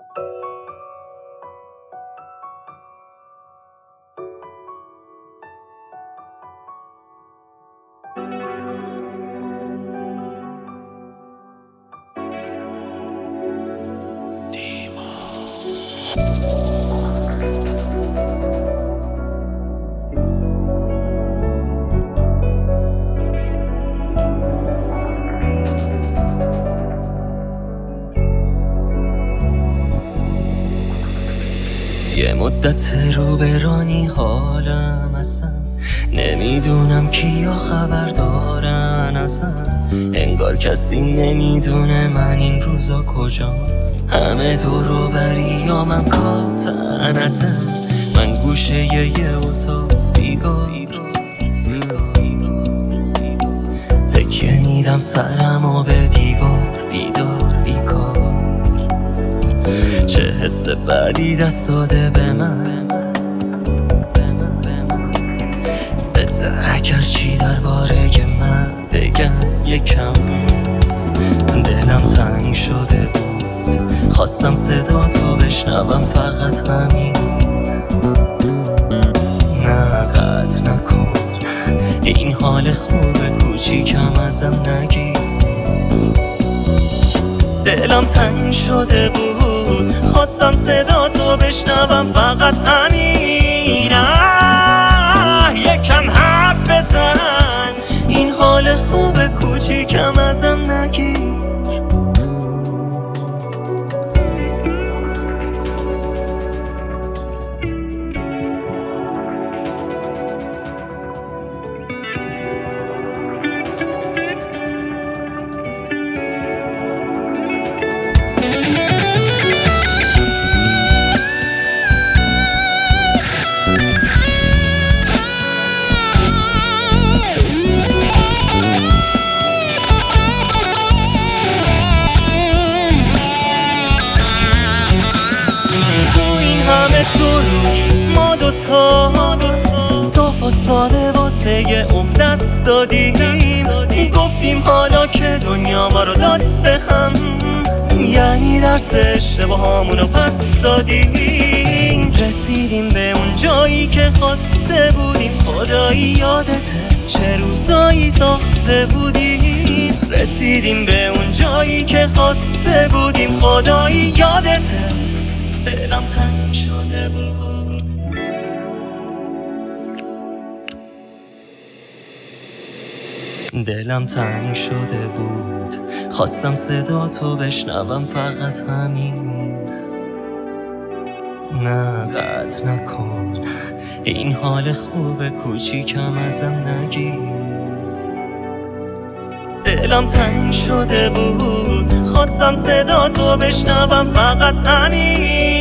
یه مدت رو برانی حالم اصلا نمیدونم کیا خبر دارن اصلا، انگار کسی نمیدونه من این روزا کجا، همه دورو بری یا من کاتندم، من گوشه یه اتاق سیگار تکیه میدم سرمو به دیوار، بیدار بیکار، چه حس بدی دست داده به من، بهتر اگر چی درباره من بگم یکم. دلم تنگ شده بود، خواستم صدا تو بشنوم، فقط همین. نه قطع نکن این حال خوب کوچیکم ازم نگیر، دلم تنگ شده بود، خواستم صدا تو بشنوم، فقط همین. یکم حرف بزن این حال خوب کوچیکم ازم نگیر. دروغی ما دوتا صاف و ساده واسه یه عمر دست دادیم، گفتیم حالا که دنیا ما رو داد به هم، یعنی درس اشتباهامونو پس دادیم، رسیدیم به اون جایی که خواسته بودیم، خدایی یادته چه روزایی ساخته بودیم، رسیدیم به اون جایی که خواسته بودیم، خدایی یادته. دلم تنگ شده بود، دلم تنگ شده بود، خواستم صدا تو بشنوم، فقط همین. نه قطع نکن این حال خوب کوچیکم ازم نگیر، دلم تنگ شده بود، خواستم صدا تو بشنوم، فقط همین.